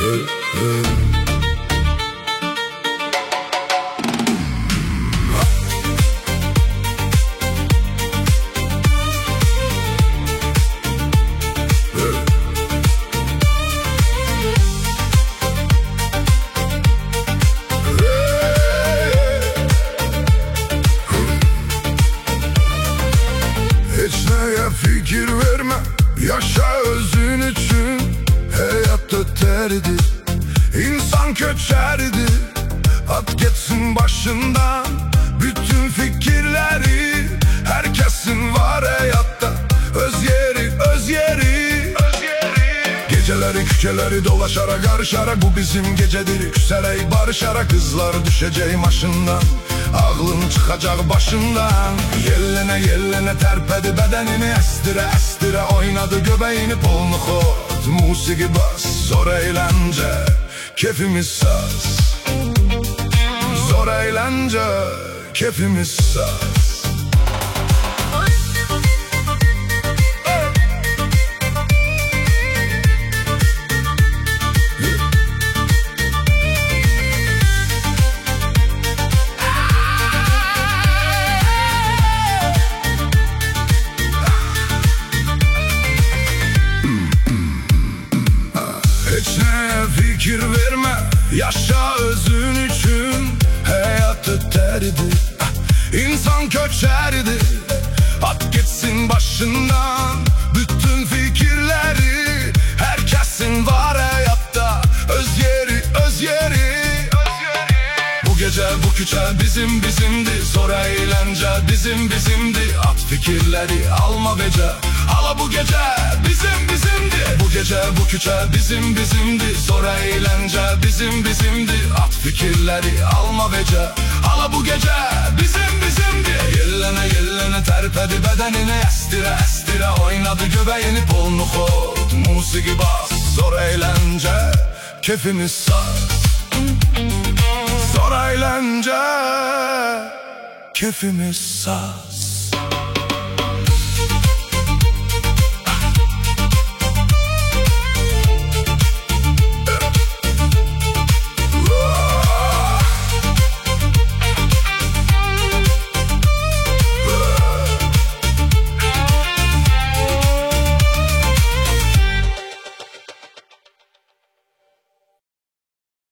Hiç neye fikir verme, yaşa özün için. Hayat öteridir, insan köçeridir. At geçsin başından bütün fikirleri. Herkesin var hayatta öz yeri, öz yeri, öz yeri. Geceleri küçeleri dolaşarak karışarak, bu bizim gecedir. Küserek barışarak, kızlar düşeceğim maşından, ağlın çıkacak başından. Yellene yellene terpedi bedenini, estire estire oynadı göbeğini. Polnu kod, musiki bas, zor eğlence, keyfimiz saz. Zor eğlence, keyfimiz saz. Hiç neye fikir verme, yaşa özün için. Hayat öteridir, insan köçeridir. At gitsin başından bütün fikirleri. Herkesin var hayatta öz yeri, öz yeri, öz yeri. Bu gece bu küçe bizim bizimdi, zor eğlence bizim bizimdi. At fikirleri alma bece, hala bu gece bizim bizimdi. Bu gece bu küçe bizim bizimdi, zor eğlence bizim bizimdi. At fikirleri alma bece, hala bu gece bizim bizimdi. Yellene yellene terpedi bedenini, estire estire oynadı göbeğini. Polnu kod, musiki bas, zor eğlence, keyfimiz saz. Zor eğlence, keyfimiz saz.